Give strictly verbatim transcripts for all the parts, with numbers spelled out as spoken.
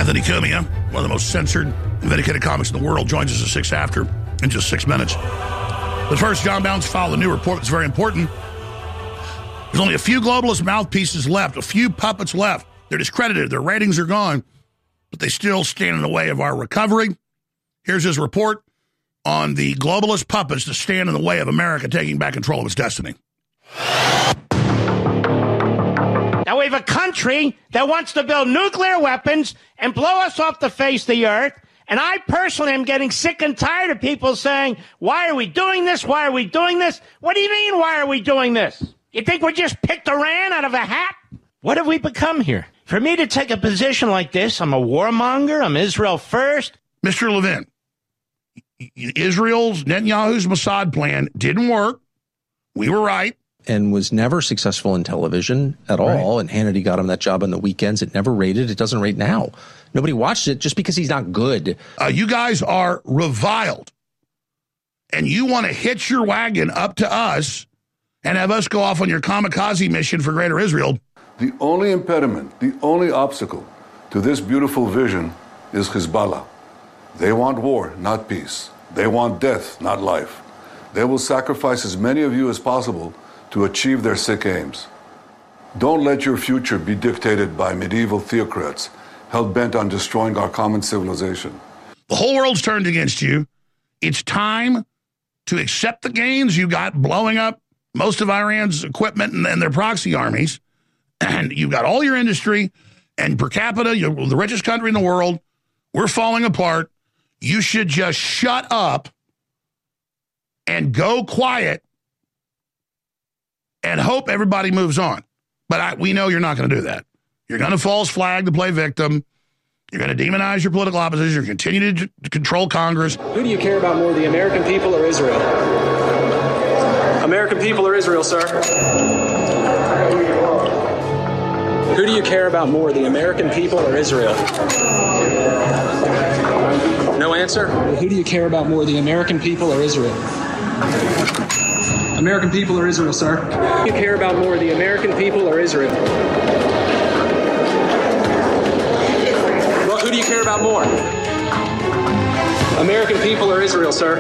Anthony Cumia, one of the most censored and vindicated comics in the world, joins us at six after in just six minutes. But first, John Bounce filed a new report that's very important. There's only a few globalist mouthpieces left, a few puppets left. They're discredited. Their ratings are gone, but they still stand in the way of our recovery. Here's his report on the globalist puppets that stand in the way of America taking back control of its destiny. Now we have a country that wants to build nuclear weapons and blow us off the face of the earth. And I personally am getting sick and tired of people saying, why are we doing this? Why are we doing this? What do you mean, why are we doing this? You think we just picked Iran out of a hat? What have we become here? For me to take a position like this, I'm a warmonger. I'm Israel first. Mister Levin, Israel's, Netanyahu's Mossad plan didn't work. We were right. And was never successful in television at all. Right. And Hannity got him that job on the weekends. It never rated. It doesn't rate now. Nobody watched it just because he's not good. Uh, you guys are reviled. And you want to hitch your wagon up to us and have us go off on your kamikaze mission for Greater Israel. The only impediment, the only obstacle to this beautiful vision is Hezbollah. They want war, not peace. They want death, not life. They will sacrifice as many of you as possible to achieve their sick aims. Don't let your future be dictated by medieval theocrats hell-bent on destroying our common civilization. The whole world's turned against you. It's time to accept the gains you got blowing up most of Iran's equipment and, and their proxy armies. And you've got all your industry and per capita, you're the richest country in the world. We're falling apart. You should just shut up and go quiet and hope everybody moves on. But I, we know you're not going to do that. You're going to false flag to play victim. You're going to demonize your political opposition. You're going to continue to, to control Congress. Who do you care about more, the American people or Israel? American people or Israel, sir? Who do you care about more, the American people or Israel? No answer? Who do you care about more, the American people or Israel? American people or Israel, sir? Who do you care about more, the American people or Israel? Well, who do you care about more? American people or Israel, sir?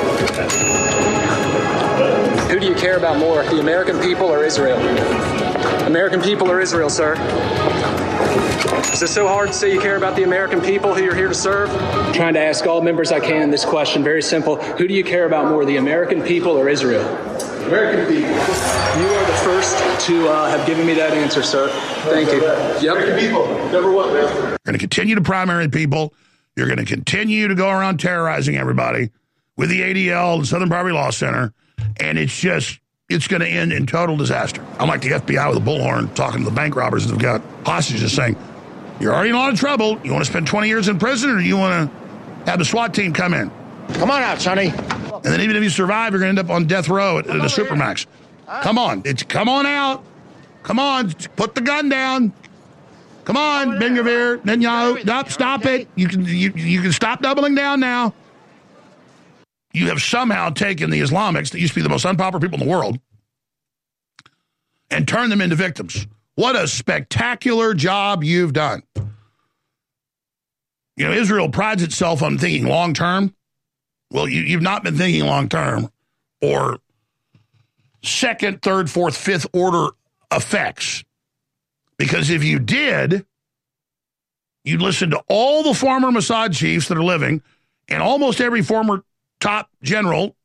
Who do you care about more, the American people or Israel? American people or Israel, sir? Is it so hard to say you care about the American people who you're here to serve? I'm trying to ask all members I can this question, very simple. Who do you care about more, the American people or Israel? American people. You are the first to uh, have given me that answer, sir. Thank you. Yep. American people. Number one, man. You're going to continue to primary people. You're going to continue to go around terrorizing everybody with the A D L, the Southern Poverty Law Center, and it's just, it's going to end in total disaster. I'm like the F B I with a bullhorn talking to the bank robbers that have got hostages saying, you're already in a lot of trouble. You want to spend twenty years in prison, or do you want to have the SWAT team come in? Come on out, Sonny. And then even if you survive, you're going to end up on death row at, at a Supermax. Huh? Come on. It's come on out. Come on. Put the gun down. Come on, Ben Gvir, Netanyahu. Nope, stop it. You can, you, you can stop doubling down now. You have somehow taken the Islamics, that used to be the most unpopular people in the world, and turned them into victims. What a spectacular job you've done. You know, Israel prides itself on thinking long-term. Well, you, you've not been thinking long-term or second, third, fourth, fifth order effects. Because if you did, you'd listen to all the former Mossad chiefs that are living and almost every former top general.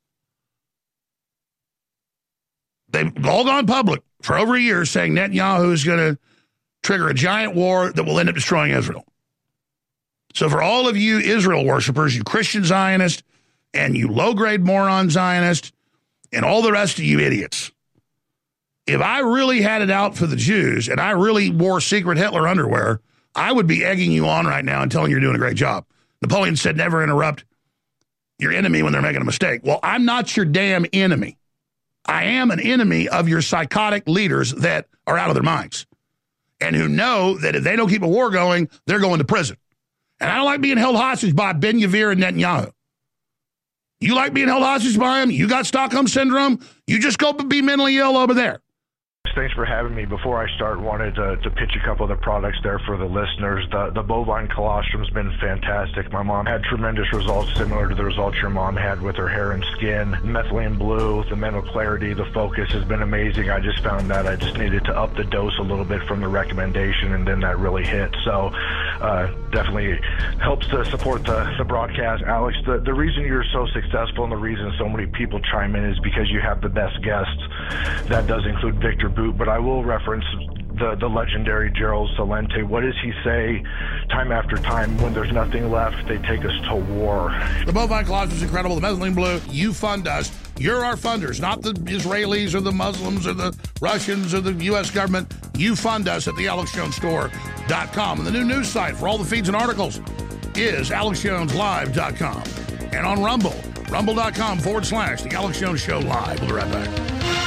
They've all gone public for over a year saying Netanyahu is going to trigger a giant war that will end up destroying Israel. So for all of you Israel worshipers, you Christian Zionists, and you low-grade moron Zionists, and all the rest of you idiots, if I really had it out for the Jews and I really wore secret Hitler underwear, I would be egging you on right now and telling you you're doing a great job. Napoleon said never interrupt your enemy when they're making a mistake. Well, I'm not your damn enemy. I am an enemy of your psychotic leaders that are out of their minds and who know that if they don't keep a war going, they're going to prison. And I don't like being held hostage by Ben Gvir and Netanyahu. You like being held hostage by them? You got Stockholm Syndrome? You just go be mentally ill over there. Thanks for having me. Before I start, wanted to, to pitch a couple of the products there for the listeners. The, the bovine colostrum has been fantastic. My mom had tremendous results similar to the results your mom had with her hair and skin. Methylene Blue, the mental clarity, the focus has been amazing. I just found that I just needed to up the dose a little bit from the recommendation, and then that really hit. So uh, definitely helps to support the, the broadcast. Alex, the, the reason you're so successful and the reason so many people chime in is because you have the best guests. That does include Victor Boot, but I will reference the, the legendary Gerald Celente. What does he say time after time? When there's nothing left, they take us to war. The bovine colostrum is incredible. The Methylene Blue, you fund us. You're our funders, not the Israelis or the Muslims or the Russians or the U S government. You fund us at the alex jones store dot com. And the new news site for all the feeds and articles is alex jones live dot com. And on Rumble, rumble.com forward slash The Alex Jones Show Live. We'll be right back.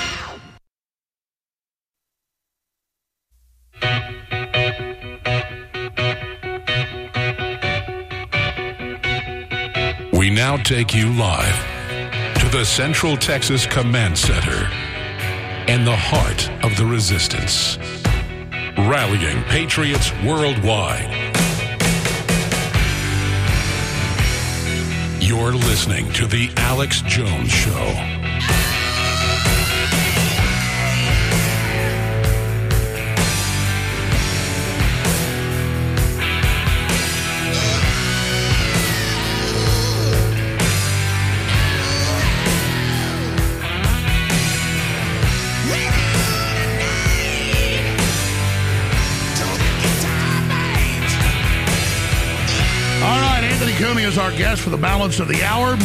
We now take you live to the Central Texas Command Center and the heart of the resistance, rallying patriots worldwide. You're listening to The Alex Jones Show. Comey is our guest for the balance of the hour.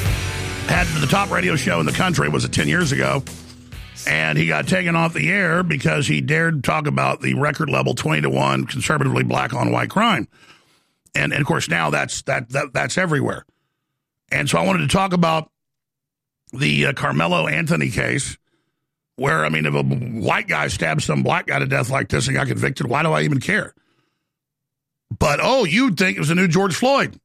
Had the top radio show in the country, was it ten years ago? And he got taken off the air because he dared talk about the record level twenty to one conservatively black on white crime. And, and of course, now that's that, that that's everywhere. And so I wanted to talk about the uh, Carmelo Anthony case where, I mean, if a white guy stabs some black guy to death like this and got convicted, why do I even care? But, oh, you'd think it was a new George Floyd.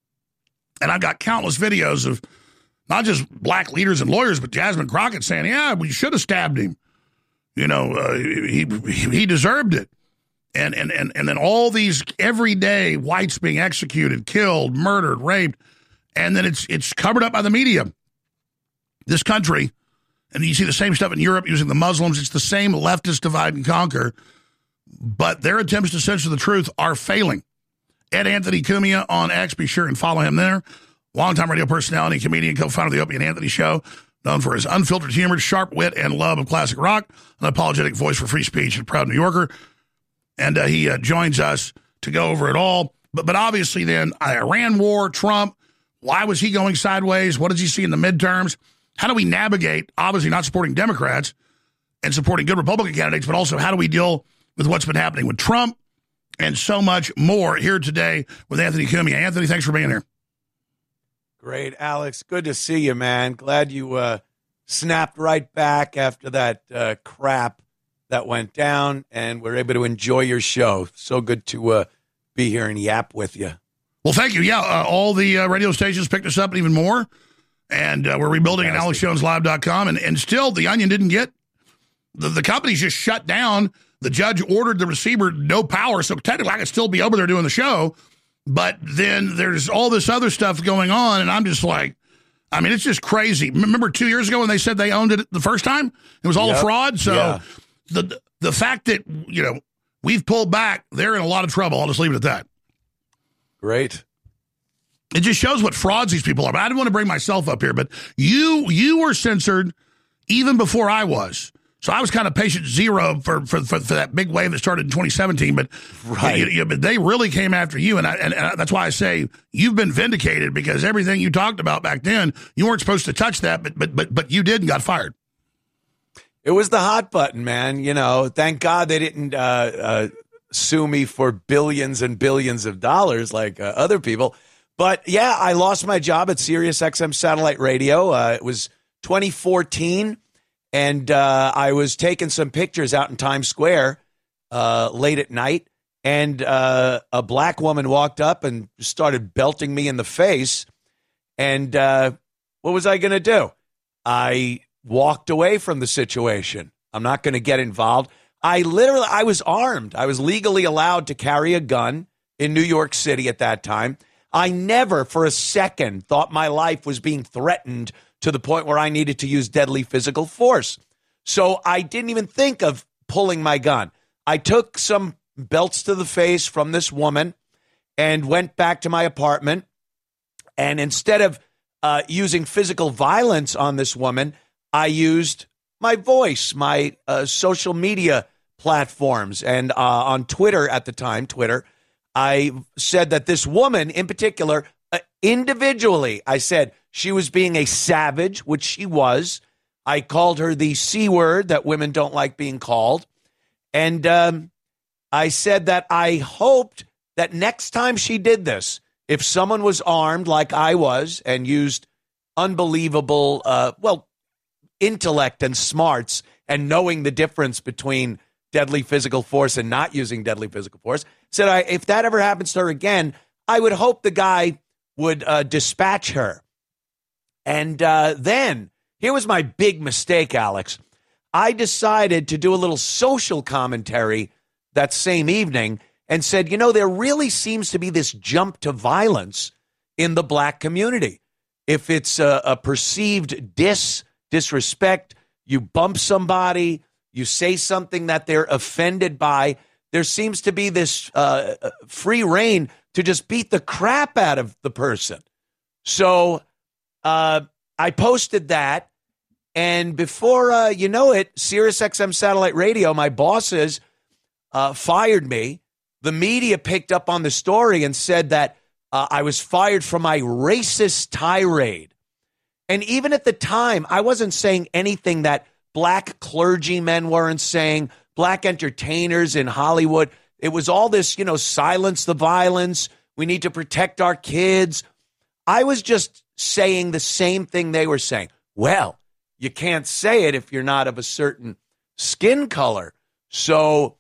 And I've got countless videos of not just black leaders and lawyers, but Jasmine Crockett saying, yeah, we should have stabbed him. You know, uh, he he deserved it. And, and, and, and then all these everyday whites being executed, killed, murdered, raped. And then it's it's covered up by the media. This country, and you see the same stuff in Europe using the Muslims. It's the same leftist divide and conquer. But their attempts to censor the truth are failing. Ed Anthony Cumia on X. Be sure and follow him there. Longtime radio personality, comedian, co-founder of the Opie and Anthony Show, known for his unfiltered humor, sharp wit, and love of classic rock, an apologetic voice for free speech, and a proud New Yorker. And uh, he uh, joins us to go over it all. But but obviously then, Iran war, Trump, why was he going sideways? What does he see in the midterms? How do we navigate, obviously not supporting Democrats and supporting good Republican candidates, but also how do we deal with what's been happening with Trump? And so much more here today with Anthony Cumia. Anthony, thanks for being here. Great, Alex. Good to see you, man. Glad you uh, snapped right back after that uh, crap that went down, and we're able to enjoy your show. So good to uh, be here and yap with you. Well, thank you. Yeah, uh, all the uh, radio stations picked us up and even more, and uh, we're rebuilding at alex jones live dot com, and, and still the Onion didn't get, the, the company's just shut down. The judge ordered the receiver no power, so technically I could still be over there doing the show. But then there's all this other stuff going on, and I'm just like, I mean, it's just crazy. Remember two years ago when they said they owned it the first time? It was all yep. a fraud. So yeah. the the fact that, you know, we've pulled back, they're in a lot of trouble. I'll just leave it at that. Great. It just shows what frauds these people are. But I didn't want to bring myself up here, but you you were censored even before I was. So I was kind of patient zero for, for, for, for that big wave that started in twenty seventeen, but right. you, you, but they really came after you, and, I, and, and that's why I say you've been vindicated, because everything you talked about back then, you weren't supposed to touch that, but but but but you did and got fired. It was the hot button, man. You know, thank God they didn't uh, uh, sue me for billions and billions of dollars like uh, other people. But yeah, I lost my job at Sirius X M Satellite Radio. Uh, it was twenty fourteen. And uh, I was taking some pictures out in Times Square uh, late at night, and uh, a black woman walked up and started belting me in the face. And uh, what was I going to do? I walked away from the situation. I'm not going to get involved. I literally, I was armed. I was legally allowed to carry a gun in New York City at that time. I never for a second thought my life was being threatened to the point where I needed to use deadly physical force. So I didn't even think of pulling my gun. I took some belts to the face from this woman and went back to my apartment. And instead of uh, using physical violence on this woman, I used my voice, my uh, social media platforms. And uh, on Twitter at the time, Twitter, I said that this woman in particular, uh, individually, I said she was being a savage, which she was. I called her the C word that women don't like being called. And um, I said that I hoped that next time she did this, if someone was armed like I was and used unbelievable, uh, well, intellect and smarts and knowing the difference between deadly physical force and not using deadly physical force, said I, if that ever happens to her again, I would hope the guy would uh, dispatch her. And uh, then, here was my big mistake, Alex. I decided to do a little social commentary that same evening and said, you know, there really seems to be this jump to violence in the black community. If it's a, a perceived dis, disrespect, you bump somebody, you say something that they're offended by, there seems to be this uh, free reign to just beat the crap out of the person. So uh, I posted that, and before uh, you know it, SiriusXM Satellite Radio, my bosses uh, fired me. The media picked up on the story and said that uh, I was fired for my racist tirade. And even at the time, I wasn't saying anything that black clergymen weren't saying, black entertainers in Hollywood. It was all this, you know, silence the violence. We need to protect our kids. I was just saying the same thing they were saying. Well, you can't say it if you're not of a certain skin color. So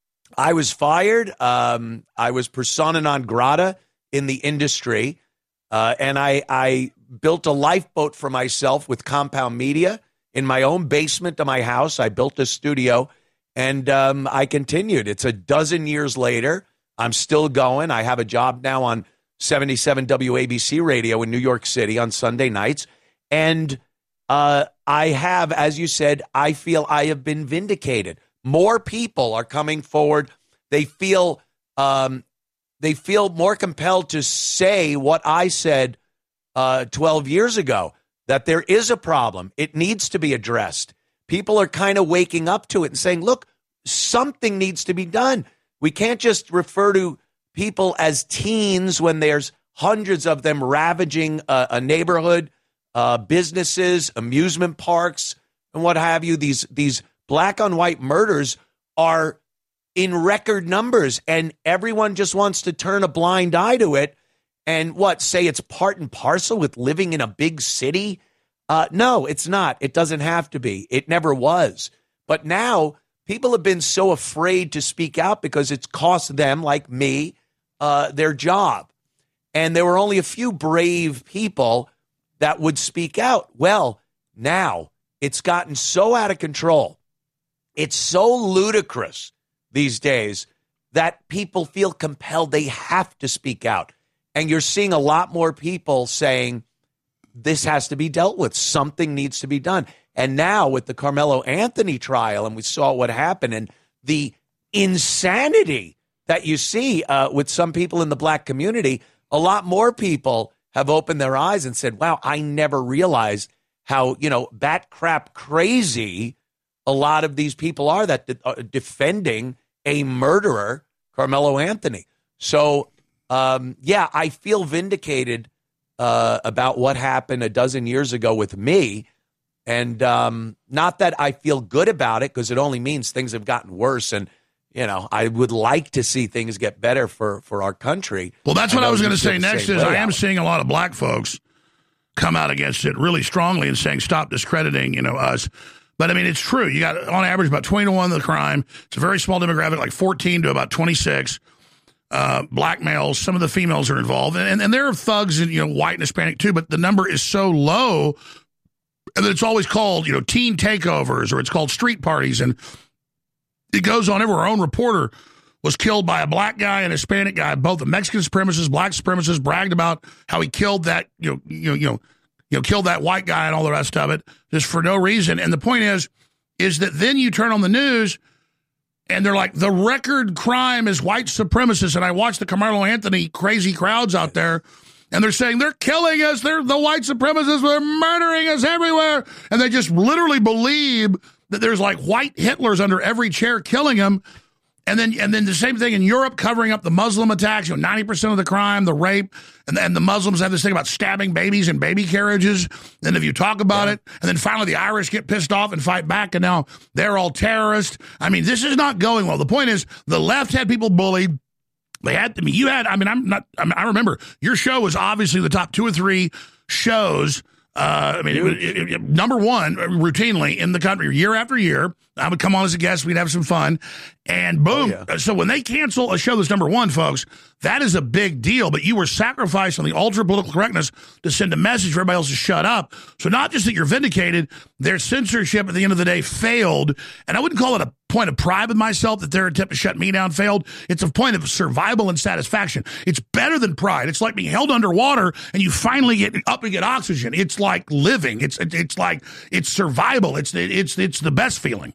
I was fired. Um, I was persona non grata in the industry. Uh, and I, I built a lifeboat for myself with Compound Media in my own basement of my house. I built a studio, and um, I continued. It's a dozen years later. I'm still going. I have a job now on seventy-seven W A B C radio in New York City on Sunday nights. And uh, I have, as you said, I feel I have been vindicated. More people are coming forward. They feel um, they feel more compelled to say what I said uh, twelve years ago, that there is a problem. It needs to be addressed. People are kind of waking up to it and saying, look, something needs to be done. We can't just refer to people as teens when there's hundreds of them ravaging a, a neighborhood, uh, businesses, amusement parks, and what have you. These, these black on white murders are in record numbers, and everyone just wants to turn a blind eye to it and what, say it's part and parcel with living in a big city? Uh, no, it's not. It doesn't have to be. It never was. But now people have been so afraid to speak out because it's cost them, like me, uh, their job. And there were only a few brave people that would speak out. Well, now it's gotten so out of control. It's so ludicrous these days that people feel compelled. They have to speak out. And you're seeing a lot more people saying, this has to be dealt with. Something needs to be done. And now with the Carmelo Anthony trial, and we saw what happened, and the insanity that you see uh, with some people in the black community, a lot more people have opened their eyes and said, wow, I never realized how, you know, bat crap crazy a lot of these people are that are defending a murderer, Carmelo Anthony. So, um, yeah, I feel vindicated uh, about what happened a dozen years ago with me. And um, not that I feel good about it, because it only means things have gotten worse. And, you know, I would like to see things get better for, for our country. Well, that's what I was going to say next is I am out. seeing a lot of black folks come out against it really strongly and saying, stop discrediting, you know, us. But, I mean, it's true. You got, on average, about twenty to one of the crime. It's a very small demographic, like fourteen to about twenty-six. Uh, black males, some of the females are involved. And, and there are thugs and, you know, white and Hispanic, too. But the number is so low And then it's always called, you know, teen takeovers, or it's called street parties. And it goes on. Every our own reporter was killed by a black guy and a Hispanic guy. Both the Mexican supremacists, black supremacists bragged about how he killed that, you know, you know, you know, you know, killed that white guy and all the rest of it just for no reason. And the point is, is that then you turn on the news and they're like, the record crime is white supremacists. And I watched the Carmelo Anthony crazy crowds out there, and they're saying they're killing us. They're the white supremacists. They're murdering us everywhere. And they just literally believe that there's like white Hitlers under every chair killing them. And then, and then the same thing in Europe, covering up the Muslim attacks. You know, ninety percent of the crime, the rape, and then the Muslims have this thing about stabbing babies in baby carriages. And if you talk about yeah. it, and then finally the Irish get pissed off and fight back, and now they're all terrorists. I mean, this is not going well. The point is, the left had people bullied. They had, I mean, you had, I mean, I'm not, I, mean, I remember your show was obviously the top two or three shows. Uh, I mean, it, it, it, number one, routinely in the country, year after year. I would come on as a guest. We'd have some fun. And boom. Oh, yeah. So when they cancel a show that's number one, folks, that is a big deal. But you were sacrificed on the ultra political correctness to send a message for everybody else to shut up. So not just that you're vindicated, their censorship at the end of the day failed. And I wouldn't call it a point of pride with myself that their attempt to shut me down failed. It's a point of survival and satisfaction. It's better than pride. It's like being held underwater and you finally get up and get oxygen. It's like living. It's it's like it's survival. It's it's it's the best feeling.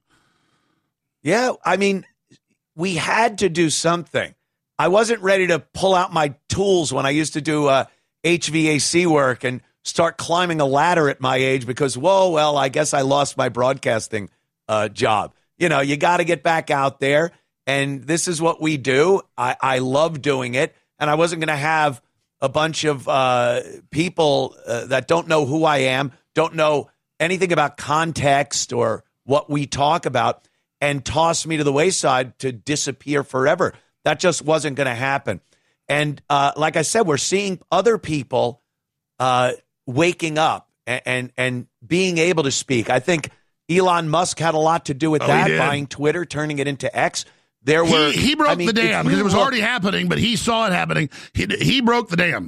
Yeah, I mean, we had to do something. I wasn't ready to pull out my tools when I used to do uh, H V A C work and start climbing a ladder at my age because, whoa, well, I guess I lost my broadcasting uh, job. You know, you got to get back out there, and this is what we do. I, I love doing it, and I wasn't going to have a bunch of uh, people uh, that don't know who I am, don't know anything about context or what we talk about, and toss me to the wayside to disappear forever. That just wasn't going to happen. And uh, like I said, we're seeing other people uh, waking up and, and and being able to speak. I think Elon Musk had a lot to do with oh, that, buying Twitter, turning it into X. There were he, he broke I mean, the dam because it was look, already happening, but he saw it happening. He, he broke the dam.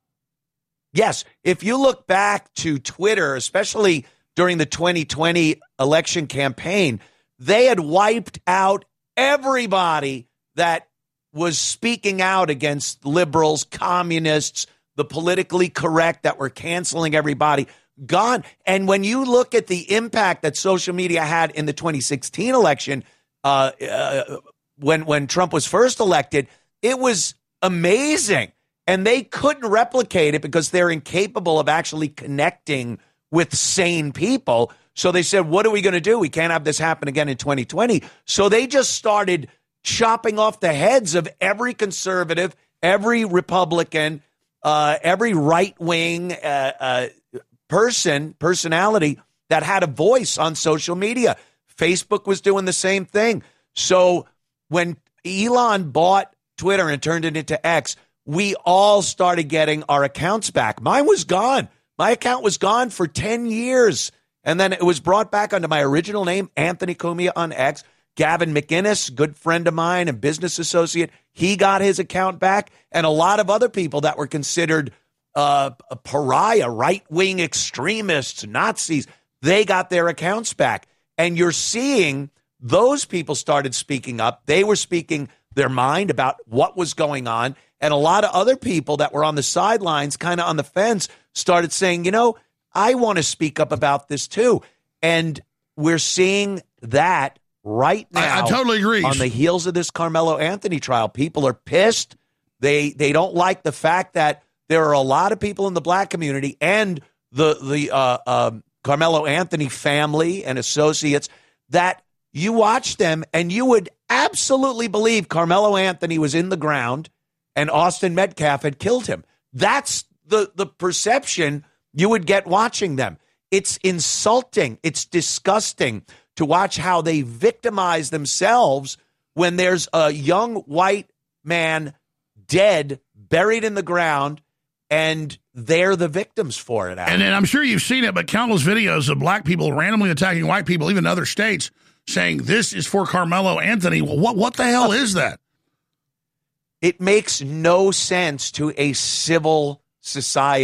Yes. If you look back to Twitter, especially during the twenty twenty election campaign, they had wiped out everybody that was speaking out against liberals, communists, the politically correct that were canceling everybody. Gone. And when you look at the impact that social media had in the twenty sixteen election, uh, uh, when when Trump was first elected, it was amazing. And they couldn't replicate it because they're incapable of actually connecting with sane people. So they said, what are we going to do? We can't have this happen again in twenty twenty. So they just started chopping off the heads of every conservative, every Republican, uh, every right-wing uh, uh, person, personality that had a voice on social media. Facebook was doing the same thing. So when Elon bought Twitter and turned it into X, we all started getting our accounts back. Mine was gone. My account was gone for ten years. And then it was brought back under my original name, Anthony Cumia on X. Gavin McInnes, good friend of mine and business associate, he got his account back. And a lot of other people that were considered uh, a pariah, right-wing extremists, Nazis, they got their accounts back. And you're seeing those people started speaking up. They were speaking their mind about what was going on. And a lot of other people that were on the sidelines, kind of on the fence, started saying, you know, I want to speak up about this too. And we're seeing that right now. I, I totally agree. On the heels of this Carmelo Anthony trial, people are pissed. They they don't like the fact that there are a lot of people in the black community and the, the uh, uh, Carmelo Anthony family and associates that you watch them and you would absolutely believe Carmelo Anthony was in the ground and Austin Metcalf had killed him. That's the the perception you would get watching them. It's insulting. It's disgusting to watch how they victimize themselves when there's a young white man dead, buried in the ground, and they're the victims for it. Alan. And then I'm sure you've seen it, but countless videos of black people randomly attacking white people, even in other states, saying this is for Carmelo Anthony. Well, what, what the hell is that? It makes no sense to a civil society.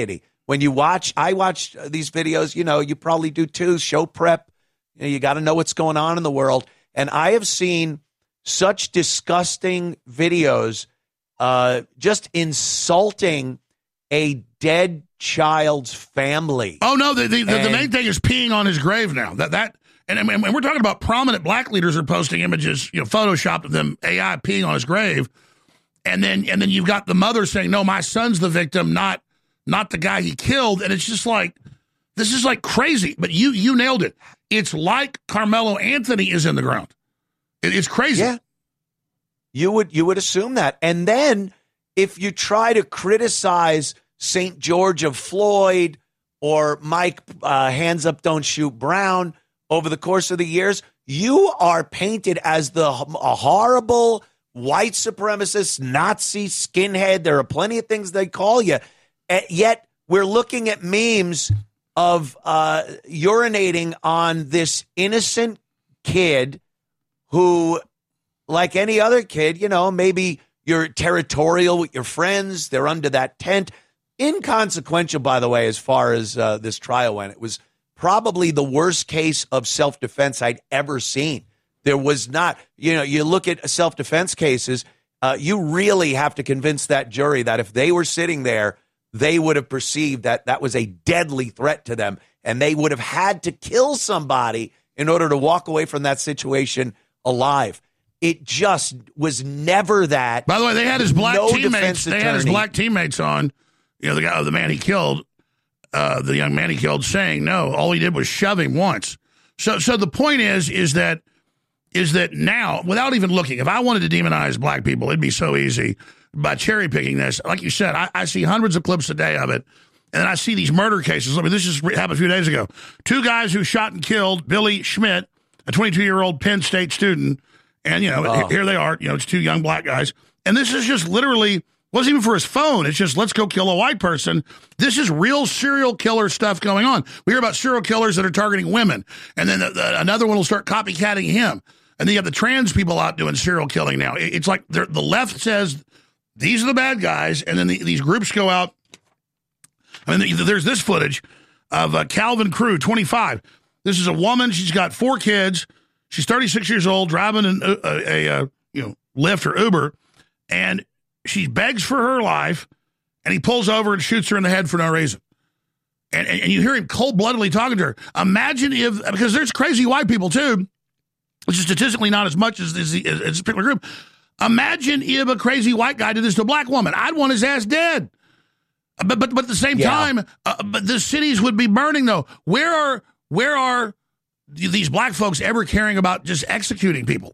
when you watch, I watch these videos, you know, you probably do too, show prep. You know, you got to know what's going on in the world. And I have seen such disgusting videos uh, just insulting a dead child's family. Oh, no, the, the, the, and, the main thing is peeing on his grave now. That that and, and we're talking about prominent black leaders are posting images, you know, photoshopped of them, A I peeing on his grave. And then and then you've got the mother saying, no, my son's the victim, not not the guy he killed. And it's just like, this is like crazy. But you you nailed it. It's like Carmelo Anthony is in the ground. It, it's crazy. Yeah. You would you would assume that. And then if you try to criticize Saint George of Floyd or Mike uh, Hands Up, Don't Shoot Brown over the course of the years, you are painted as the a horrible white supremacist, Nazi, skinhead. There are plenty of things they call you. And yet we're looking at memes of uh, urinating on this innocent kid who, like any other kid, you know, maybe you're territorial with your friends. They're under that tent. Inconsequential, by the way, as far as uh, this trial went. It was probably the worst case of self-defense I'd ever seen. There was not, you know, you look at self-defense cases, uh, you really have to convince that jury that if they were sitting there, they would have perceived that that was a deadly threat to them, and they would have had to kill somebody in order to walk away from that situation alive. It just was never that. By the way, they had his black no teammates. They had his black teammates on. You know, the guy, the man he killed, uh, the young man he killed, saying no. All he did was shove him once. So, so the point is, is that, is that now, without even looking, if I wanted to demonize black people, it'd be so easy by cherry picking this. Like you said, I, I see hundreds of clips a day of it, and then I see these murder cases. I mean, this just happened a few days ago. Two guys who shot and killed Billy Schmidt, a twenty-two-year-old Penn State student, and you know, oh. here they are. You know, it's two young black guys, and this is just literally. Wasn't even for his phone. It's just, let's go kill a white person. This is real serial killer stuff going on. We hear about serial killers that are targeting women, and then the, the, another one will start copycatting him. And then you have the trans people out doing serial killing now. It, it's like the left says, these are the bad guys, and then the, these groups go out. I mean, there's this footage of uh, Calvin Crew, twenty-five. This is a woman. She's got four kids. She's thirty-six years old, driving an, a, a, a you know Lyft or Uber, and she begs for her life, and he pulls over and shoots her in the head for no reason. And, and, and you hear him cold-bloodedly talking to her. Imagine if, because there's crazy white people too, which is statistically not as much as, as, as this particular group. Imagine if a crazy white guy did this to a black woman. I'd want his ass dead. But but, but at the same yeah. time, uh, but the cities would be burning though. Where are where are these black folks ever caring about just executing people?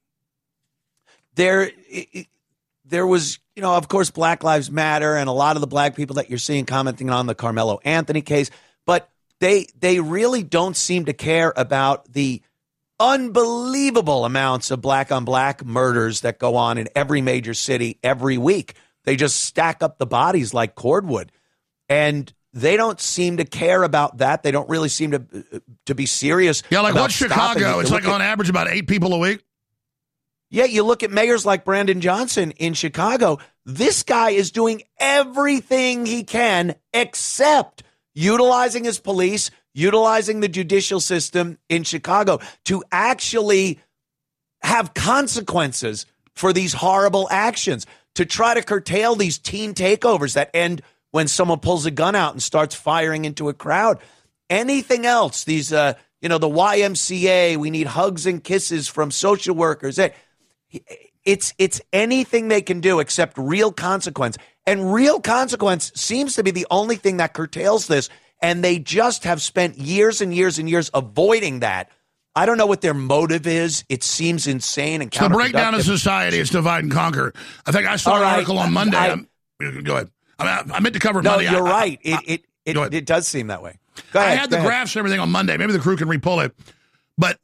There. It, There was, you know, of course, Black Lives Matter and a lot of the black people that you're seeing commenting on the Carmelo Anthony case, but they they really don't seem to care about the unbelievable amounts of black on black murders that go on in every major city every week. They just stack up the bodies like cordwood, and they don't seem to care about that. They don't really seem to to be serious. Yeah, like about what's Chicago? It. It's like at, on average about eight people a week. Yeah, you look at mayors like Brandon Johnson in Chicago. This guy is doing everything he can except utilizing his police, utilizing the judicial system in Chicago to actually have consequences for these horrible actions, to try to curtail these teen takeovers that end when someone pulls a gun out and starts firing into a crowd. Anything else, these, uh, you know, the Y M C A, we need hugs and kisses from social workers. It's it's anything they can do except real consequence. And real consequence seems to be the only thing that curtails this. And they just have spent years and years and years avoiding that. I don't know what their motive is. It seems insane and counterproductive. The breakdown of society is divide and conquer. I think I saw All an right. article on Monday. I, I, go ahead. I, mean, I meant to cover no, Monday. No, you're I, right. I, I, it it it, it does seem that way. Go ahead, I had the ahead. graphs and everything on Monday. Maybe the crew can repull it. But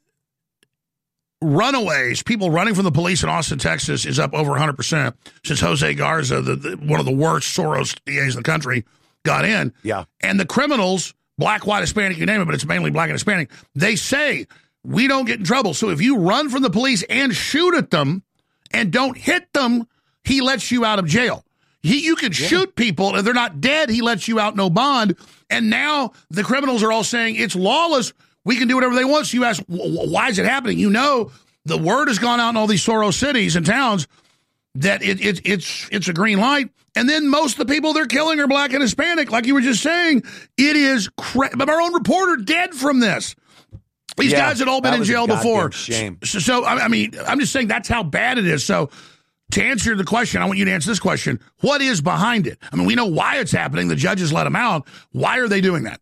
runaways, people running from the police in Austin, Texas, is up over one hundred percent since Jose Garza, the, the, one of the worst Soros D As in the country, got in. Yeah. And the criminals, black, white, Hispanic, you name it, but it's mainly black and Hispanic, they say, we don't get in trouble. So if you run from the police and shoot at them and don't hit them, he lets you out of jail. He, you can yeah. shoot people, and they're not dead. He lets you out no bond. And now the criminals are all saying it's lawless. We can do whatever they want. So you ask, why is it happening? You know, the word has gone out in all these Soros cities and towns that it, it, it's it's a green light. And then most of the people they're killing are black and Hispanic, like you were just saying. It is cra- But our own reporter dead from this. These yeah, guys had all been in jail before. Shame. So, so, I mean, I'm just saying that's how bad it is. So to answer the question, I want you to answer this question. What is behind it? I mean, we know why it's happening. The judges let them out. Why are they doing that?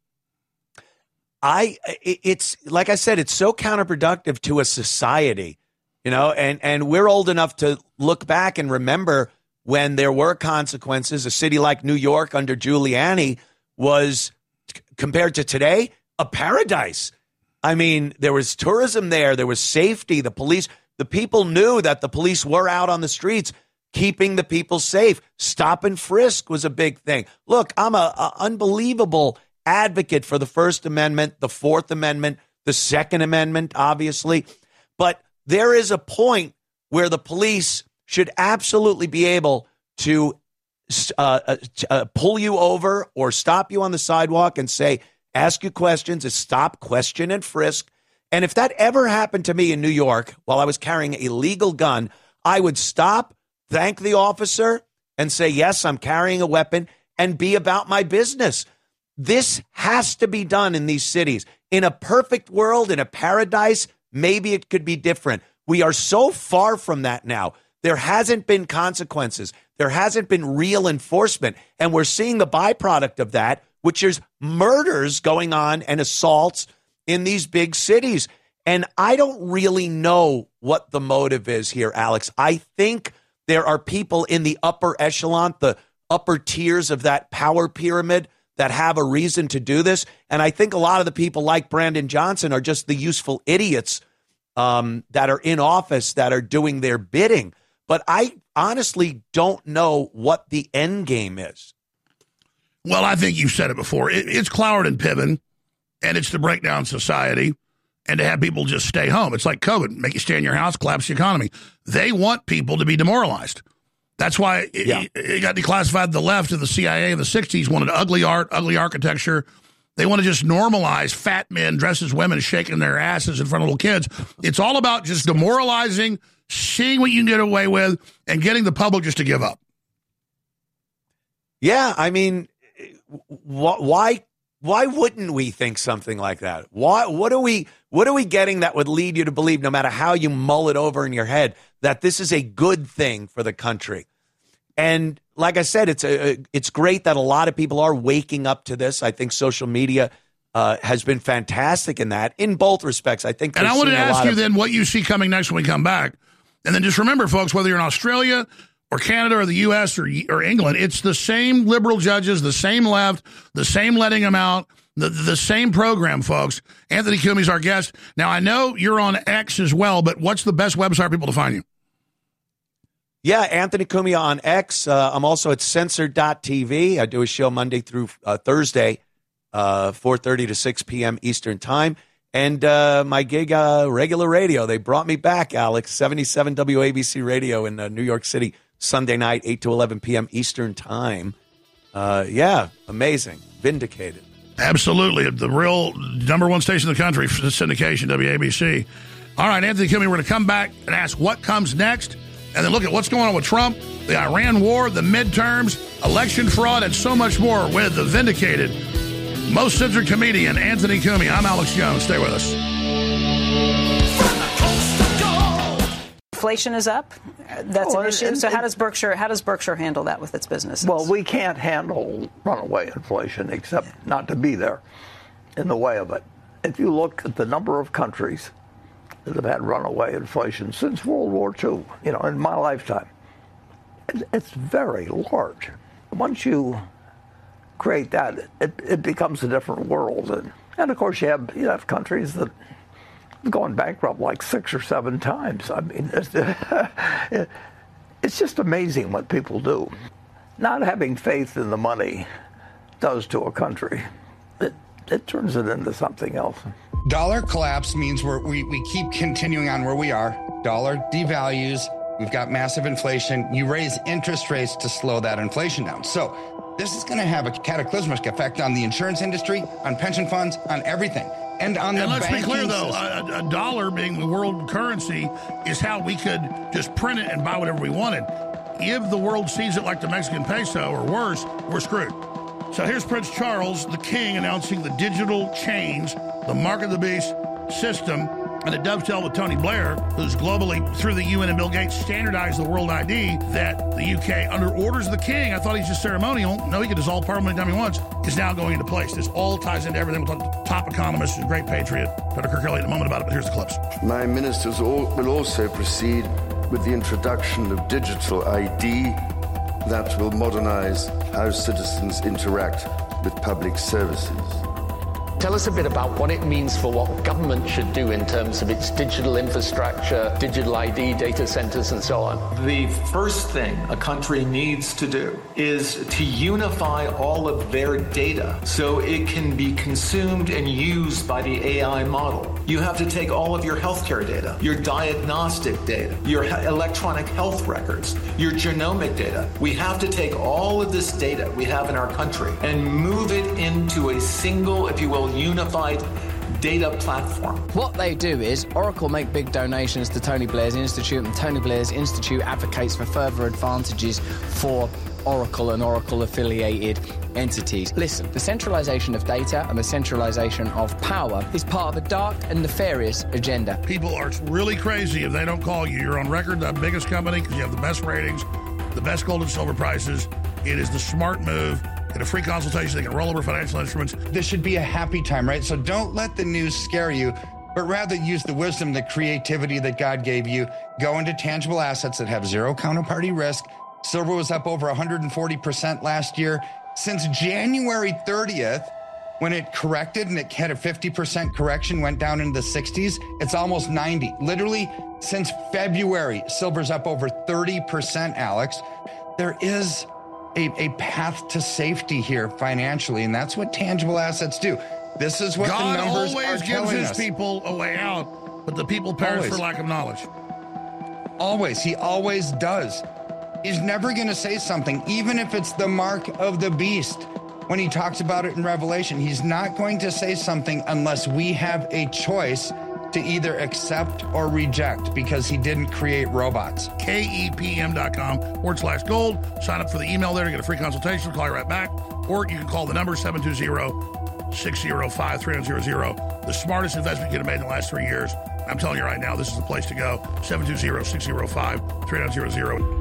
I, it's like I said, it's so counterproductive to a society, you know, and, and we're old enough to look back and remember when there were consequences. A city like New York under Giuliani was, compared to today, a paradise. I mean, there was tourism there. There was safety. The police, the people knew that the police were out on the streets keeping the people safe. Stop and frisk was a big thing. Look, I'm a, a unbelievable advocate for the First Amendment, the Fourth Amendment, the Second Amendment, obviously. But there is a point where the police should absolutely be able to uh, uh, pull you over or stop you on the sidewalk and say, ask you questions, and stop, question, and frisk. And if that ever happened to me in New York while I was carrying a legal gun, I would stop, thank the officer, and say, yes, I'm carrying a weapon, and be about my business. This has to be done in these cities. In a perfect world, in a paradise, maybe it could be different. We are so far from that now. There hasn't been consequences. There hasn't been real enforcement. And we're seeing the byproduct of that, which is murders going on and assaults in these big cities. And I don't really know what the motive is here, Alex. I think there are people in the upper echelon, the upper tiers of that power pyramid, that have a reason to do this. And I think a lot of the people like Brandon Johnson are just the useful idiots um, that are in office that are doing their bidding. But I honestly don't know what the end game is. Well, I think you've said it before. It, it's Cloward and Piven, and it's to break down society and to have people just stay home. It's like COVID. Make you stay in your house, collapse the economy. They want people to be demoralized. That's why it, yeah. it got declassified. The left of the C I A in the sixties wanted ugly art, ugly architecture. They want to just normalize fat men dressed as women shaking their asses in front of little kids. It's all about just demoralizing, seeing what you can get away with, and getting the public just to give up. Yeah, I mean, wh- why why wouldn't we think something like that? Why? What are we What are we getting that would lead you to believe, no matter how you mull it over in your head, that this is a good thing for the country? And like I said, it's a, it's great that a lot of people are waking up to this. I think social media uh, has been fantastic in that, in both respects. I think. And I wanted to ask you of- then what you see coming next when we come back. And then just remember, folks, whether you're in Australia or Canada or the U S or, or England, it's the same liberal judges, the same left, the same letting them out, the, the same program, folks. Anthony Cumi's our guest. Now, I know you're on X as well, but what's the best website for people to find you? Yeah, Anthony Cumia on X. Uh, I'm also at censored dot t v. I do a show Monday through uh, Thursday, uh, four thirty to six p.m. Eastern Time. And uh, my gig, uh, Regular Radio. They brought me back, Alex, seventy-seven W A B C Radio in uh, New York City, Sunday night, eight to eleven p.m. Eastern Time. Uh, yeah, amazing. Vindicated. Absolutely. The real number one station in the country for the syndication, W A B C. All right, Anthony Cumia, we're going to come back and ask what comes next. And then look at what's going on with Trump, the Iran war, the midterms, election fraud, and so much more with the vindicated, most censored comedian, Anthony Cumia. I'm Alex Jones. Stay with us. Inflation is up. That's well, an issue. and, so how does Berkshire how does Berkshire handle that with its businesses? Well, we can't handle runaway inflation except not to be there in the way of it. If you look at the number of countries that have had runaway inflation since World War Two, you know, in my lifetime, it's very large. Once you create that, it, it becomes a different world. And, and of course, you have, you have countries that have gone bankrupt like six or seven times. I mean, it's, it's just amazing what people do. Not having faith in the money does to a country. It, it turns it into something else. Dollar collapse means we're, we we keep continuing on where we are. Dollar devalues, We've got massive inflation. You raise interest rates to slow that inflation down. So this is going to have a cataclysmic effect on the insurance industry, on pension funds, on everything. And on and the let's be clear, though, system. a, a dollar being the world currency is how we could just print it and buy whatever we wanted. If the world sees it like the Mexican peso or worse, we're screwed. So here's Prince Charles, the king, announcing the digital change, the mark of the beast system, and it dovetailed with Tony Blair, who's globally, through the U N and Bill Gates, standardized the world I D, that the U K, under orders of the king, I thought he's just ceremonial, no, he could dissolve Parliament anytime he wants, is now going into place. This all ties into everything. We'll talk to top economist and great patriot, Peter Kirkkelly, in a moment about it, but here's the clips. My ministers all, will also proceed with the introduction of digital I D that will modernize how citizens interact with public services. Tell us a bit about what it means for what government should do in terms of its digital infrastructure, digital I D, data centers, and so on. The first thing a country needs to do is to unify all of their data so it can be consumed and used by the A I model. You have to take all of your healthcare data, your diagnostic data, your electronic health records, your genomic data. We have to take all of this data we have in our country and move it into a single, if you will, unified data platform. What they do is Oracle make big donations to Tony Blair's Institute, and Tony Blair's Institute advocates for further advantages for Oracle and Oracle-affiliated entities. Listen, the centralization of data and the centralization of power is part of a dark and nefarious agenda. People are really crazy if they don't call you. You're on record, the biggest company, because you have the best ratings, the best gold and silver prices. It is the smart move. Get a free consultation. They can roll over financial instruments. This should be a happy time, right? So don't let the news scare you, but rather use the wisdom, the creativity that God gave you. Go into tangible assets that have zero counterparty risk. Silver was up over one hundred forty percent last year. Since January thirtieth, when it corrected and it had a fifty percent correction, went down into the sixties, it's almost ninety. Literally, since February, silver's up over thirty percent, Alex. There is A, a path to safety here financially, and that's what tangible assets do. This is what God the numbers always are gives telling his us. people a way out, but the people perish Always. for lack of knowledge. Always. He always does. He's never going to say something, even if it's the mark of the beast. When he talks about it in Revelation, he's not going to say something unless we have a choice to either accept or reject, because he didn't create robots. K E P M dot com forward slash gold. Sign up for the email there to get a free consultation. We'll call you right back. Or you can call the number seven two zero, six zero five, three nine zero zero. The smartest investment you could have made in the last three years. I'm telling you right now, this is the place to go. seven two zero, six zero five, three nine zero zero.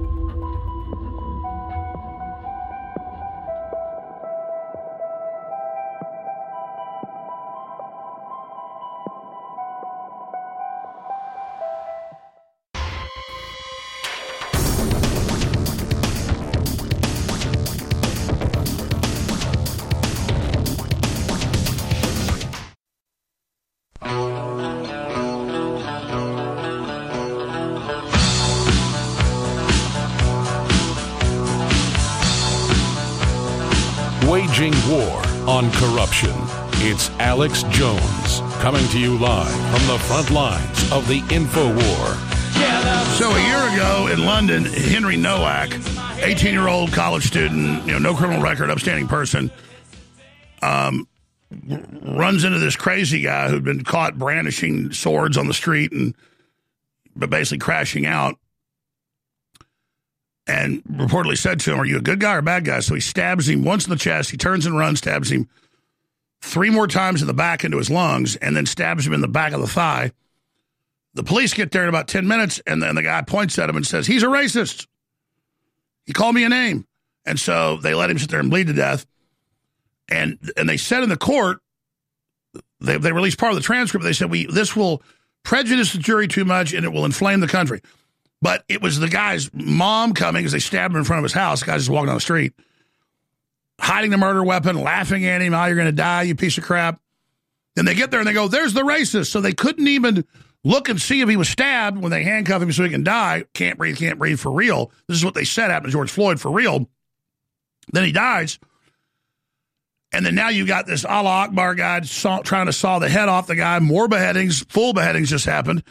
Waging war on corruption. It's Alex Jones coming to you live from the front lines of the InfoWar. So a year ago in London, Henry Nowak, eighteen-year-old college student, you know, no criminal record, upstanding person, um, runs into this crazy guy who'd been caught brandishing swords on the street and but basically crashing out. And reportedly said to him, "Are you a good guy or a bad guy?" So he stabs him once in the chest. He turns and runs, stabs him three more times in the back into his lungs, and then stabs him in the back of the thigh. The police get there in about ten minutes, and then the guy points at him and says, "He's a racist. He called me a name." And so they let him sit there and bleed to death. And and they said in the court, they, they released part of the transcript, they said, "We this will prejudice the jury too much, and it will inflame the country." But it was the guy's mom coming as they stabbed him in front of his house. The guy's just walking down the street, hiding the murder weapon, laughing at him. "Oh, you're going to die, you piece of crap." Then they get there and they go, "There's the racist." So they couldn't even look and see if he was stabbed when they handcuff him so he can die. Can't breathe, can't breathe for real. This is what they said happened to George Floyd for real. Then he dies. And then now you got this Allah Akbar guy saw, trying to saw the head off the guy. More beheadings, full beheadings just happened.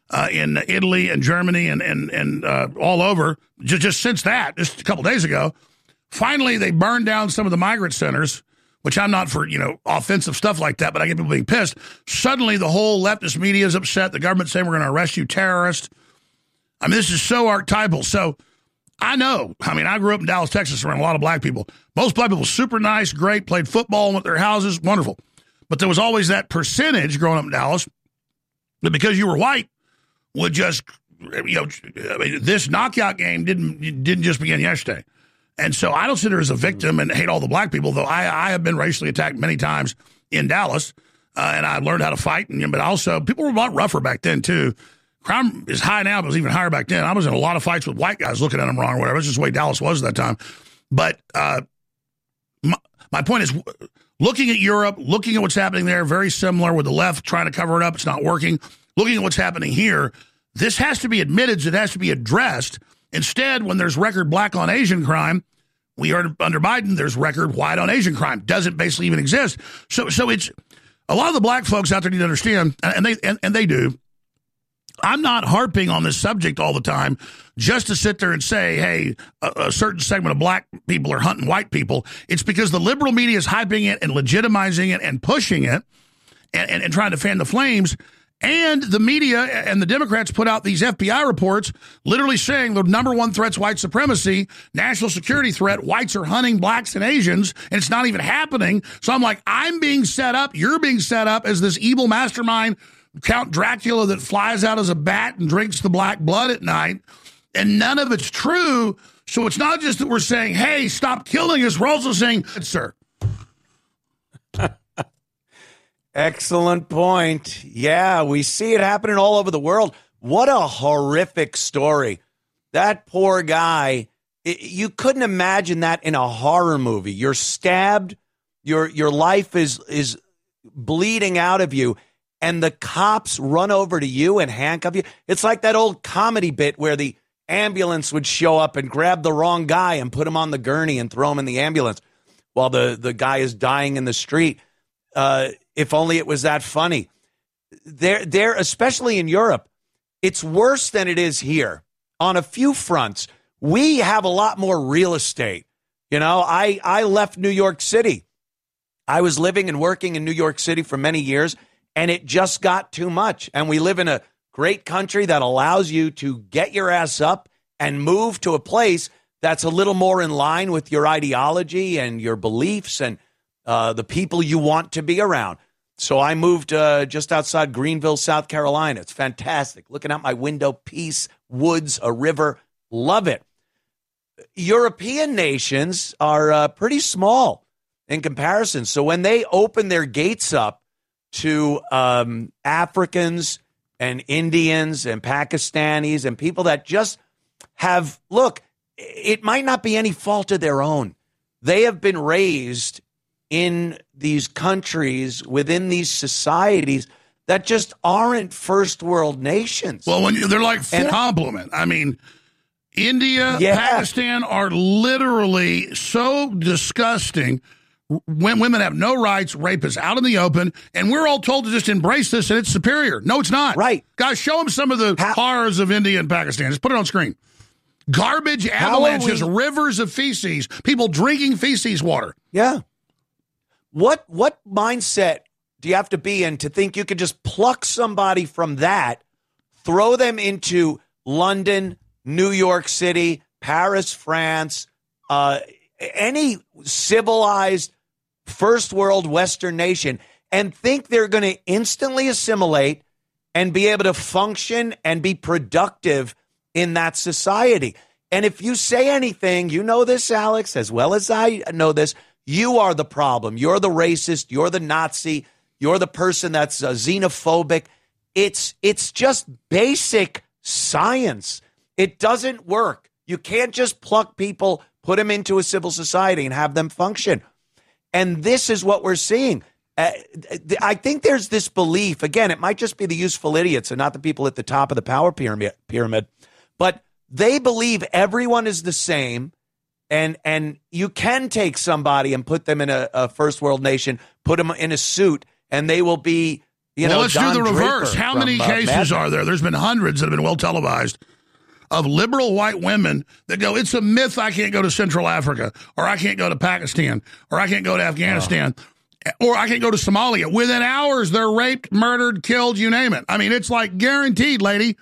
uh, in Italy and Germany and and and uh, all over. Just, just since that, just a couple days ago, finally they burned down some of the migrant centers. Which I'm not for, you know, offensive stuff like that, but I get people being pissed. Suddenly the whole leftist media is upset. The government's saying we're going to arrest you terrorists. I mean, this is so archetypal. So I know. I mean, I grew up in Dallas, Texas, around a lot of black people. Most black people, super nice, great, played football, went to their houses, wonderful. But there was always that percentage growing up in Dallas that because you were white would just, you know, I mean, this knockout game didn't didn't just begin yesterday. And so I don't sit there as a victim and hate all the black people, though I, I have been racially attacked many times in Dallas, uh, and I learned how to fight. And, but also, people were a lot rougher back then, too. Crime is high now, but it was even higher back then. I was in a lot of fights with white guys looking at them wrong or whatever. It's just the way Dallas was at that time. But uh, my, my point is, looking at Europe, looking at what's happening there, very similar with the left trying to cover it up. It's not working. Looking at what's happening here, this has to be admitted. It has to be addressed. Instead, when there's record black on Asian crime, we heard under Biden, there's record white on Asian crime. Doesn't basically even exist. So so it's a lot of the black folks out there need to understand, and they and, and they do. I'm not harping on this subject all the time just to sit there and say, hey, a, a certain segment of black people are hunting white people. It's because the liberal media is hyping it and legitimizing it and pushing it and, and, and trying to fan the flames. And the media and the Democrats put out these F B I reports literally saying the number one threat's white supremacy, national security threat, whites are hunting blacks and Asians, and it's not even happening. So I'm like, I'm being set up, you're being set up as this evil mastermind, Count Dracula that flies out as a bat and drinks the black blood at night, and none of it's true. So it's not just that we're saying, hey, stop killing us, we're also saying, sir. Excellent point. Yeah, we see it happening all over the world. What a horrific story. That poor guy, it, you couldn't imagine that in a horror movie. You're stabbed, your your life is is bleeding out of you, and the cops run over to you and handcuff you. It's like that old comedy bit where the ambulance would show up and grab the wrong guy and put him on the gurney and throw him in the ambulance while the, the guy is dying in the street. Uh, if only it was that funny. There, there, especially in Europe, it's worse than it is here on a few fronts. We have a lot more real estate. You know, I, I left New York City. I was living and working in New York City for many years, and it just got too much. And we live in a great country that allows you to get your ass up and move to a place that's a little more in line with your ideology and your beliefs and uh, the people you want to be around. So I moved uh, just outside Greenville, South Carolina. It's fantastic. Looking out my window, peace, woods, a river. Love it. European nations are uh, pretty small in comparison. So when they open their gates up to um, Africans and Indians and Pakistanis and people that just have, look, it might not be any fault of their own. They have been raised in these countries, within these societies that just aren't first world nations. Well, when you, they're like full complement. I mean, India, yeah. Pakistan are literally so disgusting. When women have no rights, rape is out in the open, and we're all told to just embrace this and it's superior. No, it's not. Right. Guys, show them some of the How- horrors of India and Pakistan. Just put it on screen. Garbage avalanches, we- rivers of feces, people drinking feces water. Yeah. What what mindset do you have to be in to think you could just pluck somebody from that, throw them into London, New York City, Paris, France, uh, any civilized first world Western nation, and think they're going to instantly assimilate and be able to function and be productive in that society? And if you say anything, you know this, Alex, as well as I know this, you are the problem. You're the racist. You're the Nazi. You're the person that's uh, xenophobic. It's it's just basic science. It doesn't work. You can't just pluck people, put them into a civil society and have them function. And this is what we're seeing. Uh, I think there's this belief, again, it might just be the useful idiots and not the people at the top of the power pyramid, pyramid, but they believe everyone is the same. And and you can take somebody and put them in a, a first world nation, put them in a suit, and they will be you well, know, let's Don do the Draper reverse. How from, many uh, cases Mad are there? There's been hundreds that have been well televised of liberal white women that go, it's a myth I can't go to Central Africa, or I can't go to Pakistan, or I can't go to Afghanistan, oh. or I can't go to Somalia. Within hours, they're raped, murdered, killed, you name it. I mean, it's like guaranteed, lady.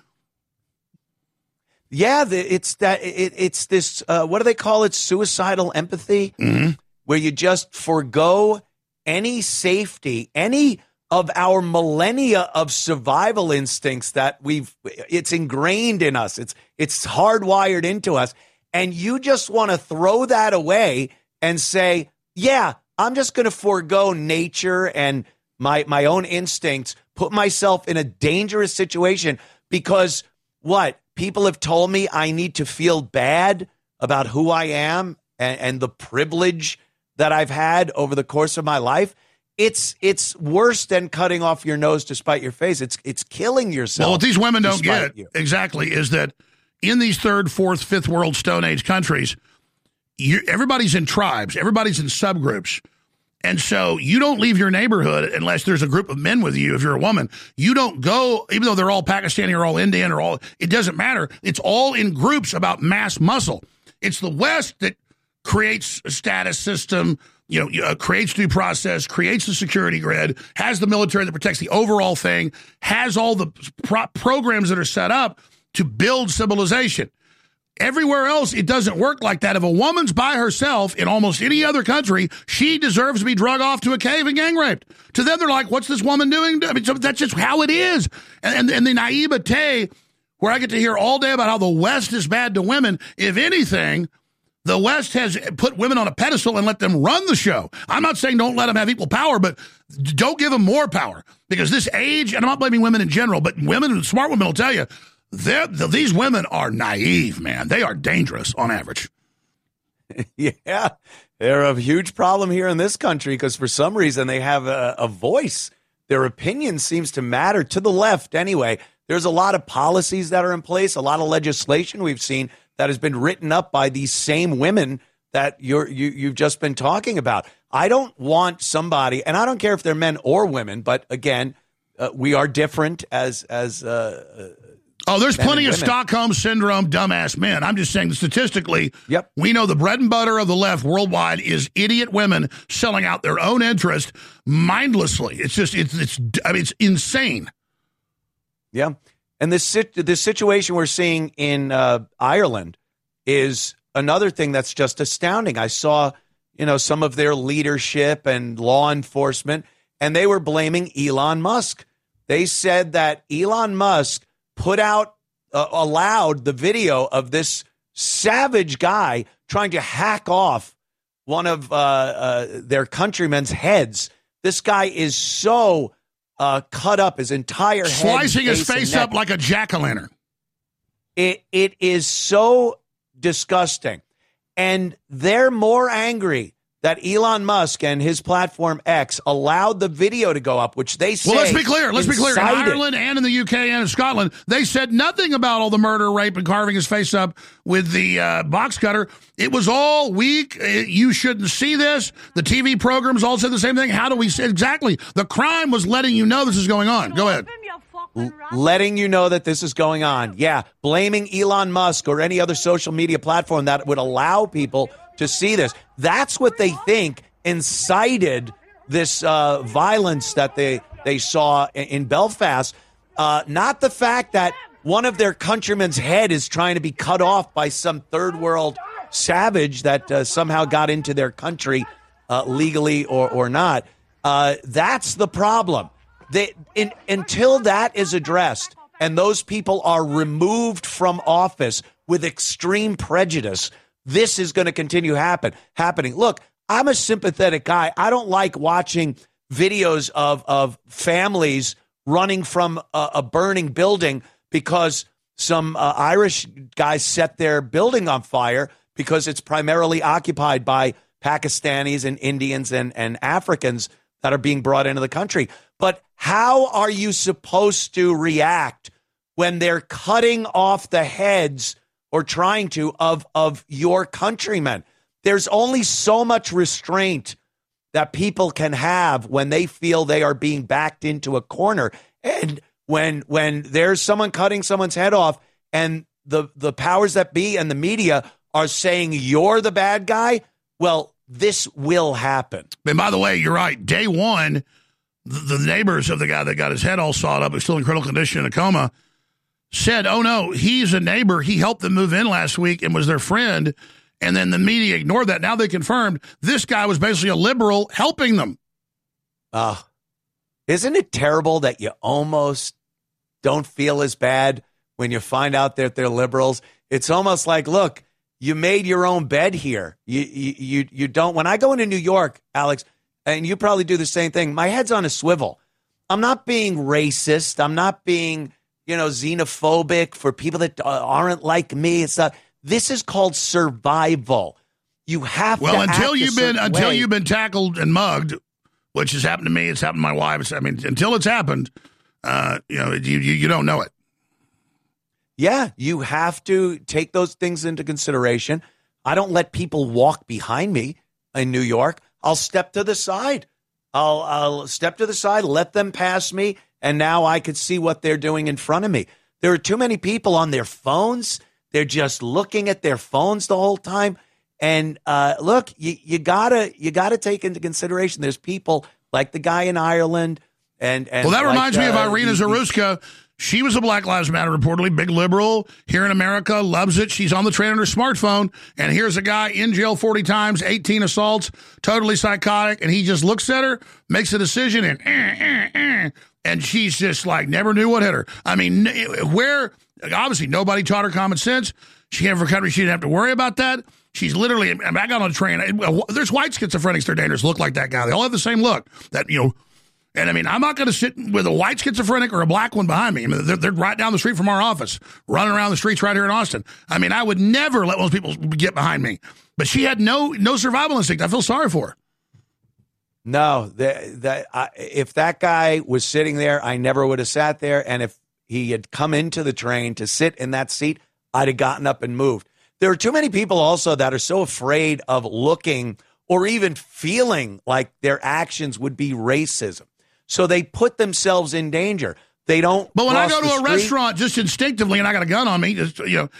Yeah, the, it's that it, it's this, uh, what do they call it? Suicidal empathy, mm-hmm. where you just forego any safety, any of our millennia of survival instincts that we've, it's ingrained in us. It's, it's hardwired into us. And you just want to throw that away and say, yeah, I'm just going to forego nature and my, my own instincts, put myself in a dangerous situation because what? People have told me I need to feel bad about who I am and, and the privilege that I've had over the course of my life. It's it's worse than cutting off your nose to spite your face. It's it's killing yourself. Well, what these women don't get you. exactly is that in these third, fourth, fifth world Stone Age countries, you, everybody's in tribes, everybody's in subgroups. And so you don't leave your neighborhood unless there's a group of men with you. If you're a woman, you don't go, even though they're all Pakistani or all Indian or all, it doesn't matter. It's all in groups about mass muscle. It's the West that creates a status system, you know, uh, creates due process, creates the security grid, has the military that protects the overall thing, has all the pro- programs that are set up to build civilization. Everywhere else, it doesn't work like that. If a woman's by herself in almost any other country, she deserves to be drug off to a cave and gang raped. To them, they're like, what's this woman doing? I mean, so that's just how it is. And, and, and the naivete, where I get to hear all day about how the West is bad to women, if anything, the West has put women on a pedestal and let them run the show. I'm not saying don't let them have equal power, but don't give them more power. Because this age, and I'm not blaming women in general, but women, smart women will tell you, They're, these women are naive, man. They are dangerous on average. Yeah, they're a huge problem here in this country because for some reason they have a, a voice. Their opinion seems to matter to the left anyway. There's a lot of policies that are in place, a lot of legislation we've seen that has been written up by these same women that you're, you, you've just been talking about. I don't want somebody, and I don't care if they're men or women, but again, uh, we are different as as uh, Oh, there's men plenty and of women. Stockholm Syndrome dumbass men. I'm just saying that statistically, yep. we know the bread and butter of the left worldwide is idiot women selling out their own interest mindlessly. It's just, it's, it's, I mean, it's insane. Yeah. And this, this situation we're seeing in uh, Ireland is another thing that's just astounding. I saw, you know, some of their leadership and law enforcement, and they were blaming Elon Musk. They said that Elon Musk put out, uh, allowed the video of this savage guy trying to hack off one of uh, uh, their countrymen's heads. This guy is so uh, cut up, his entire head. Slicing his face face and up neck. like a jack-o'-lantern. It It is so disgusting. And they're more angry that Elon Musk and his platform X allowed the video to go up, which they say. Well, let's be clear. Let's be clear. In incited. Ireland and in the U K and in Scotland, they said nothing about all the murder, rape, and carving his face up with the uh, box cutter. It was all weak. You shouldn't see this. The T V programs all said the same thing. How do we say exactly? The crime was letting you know this is going on. Go ahead. L- letting you know that this is going on. Yeah, blaming Elon Musk or any other social media platform that would allow people to see this. That's what they think incited this uh, violence that they, they saw in, in Belfast. Uh, not the fact that one of their countrymen's head is trying to be cut off by some third world savage that uh, somehow got into their country uh, legally or, or not. Uh, that's the problem. They, in, until that is addressed and those people are removed from office with extreme prejudice, this is going to continue happen happening. Look, I'm a sympathetic guy. I don't like watching videos of, of families running from a, a burning building because some uh, Irish guys set their building on fire because it's primarily occupied by Pakistanis and Indians and, and Africans that are being brought into the country. But how are you supposed to react when they're cutting off the heads or trying to, of, of your countrymen? There's only so much restraint that people can have when they feel they are being backed into a corner. And when when there's someone cutting someone's head off and the, the powers that be and the media are saying you're the bad guy, well, this will happen. And by the way, you're right. Day one, the, the neighbors of the guy that got his head all sawed up, who's still in critical condition in a coma, said, oh, no, he's a neighbor. He helped them move in last week and was their friend. And then the media ignored that. Now they confirmed this guy was basically a liberal helping them. Uh, isn't it terrible that you almost don't feel as bad when you find out that they're liberals? It's almost like, look, you made your own bed here. You, you, you, you don't. When I go into New York, Alex, and you probably do the same thing, my head's on a swivel. I'm not being racist. I'm not being, you know, xenophobic for people that aren't like me. It's not. This is called survival. You have well, to until act you've a been certain until way. you've been tackled and mugged, which has happened to me. It's happened to my wife. It's, I mean, until it's happened, uh, you know, you, you you don't know it. Yeah, you have to take those things into consideration. I don't let people walk behind me in New York. I'll step to the side. I'll I'll step to the side, let them pass me, and now I could see what they're doing in front of me. There are too many people on their phones. They're just looking at their phones the whole time. And uh, look, you, you gotta you gotta take into consideration. There's people like the guy in Ireland, and, and well, that like, reminds me of uh, Irina the- Zaruska. She was a Black Lives Matter reportedly, big liberal here in America, loves it. She's on the train on her smartphone, and here's a guy in jail forty times, eighteen assaults, totally psychotic, and he just looks at her, makes a decision, and eh, eh, eh, and she's just like never knew what hit her. I mean, where obviously nobody taught her common sense. She came from a country she didn't have to worry about that. She's literally, I mean, I got on a train. There's white schizophrenics that are dangerous, look like that guy. They all have the same look. That, you know, and I mean, I'm not going to sit with a white schizophrenic or a black one behind me. I mean, they're, they're right down the street from our office, running around the streets right here in Austin. I mean, I would never let those people get behind me. But she had no no survival instinct. I feel sorry for her. No, that, that I, if that guy was sitting there, I never would have sat there. And if he had come into the train to sit in that seat, I'd have gotten up and moved. There are too many people also that are so afraid of looking or even feeling like their actions would be racism. So they put themselves in danger. They don't. But when I cross go to the a street. restaurant, just instinctively, and I got a gun on me, just, you know,